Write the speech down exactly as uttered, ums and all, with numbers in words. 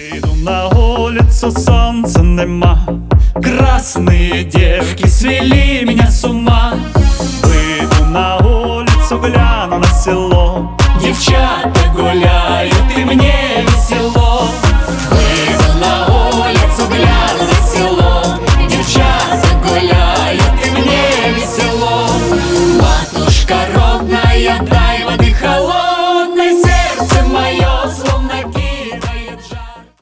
Выйду на улицу, солнца нема. Красные девки свели меня с ума. Выйду на улицу, гляну на село. Девчата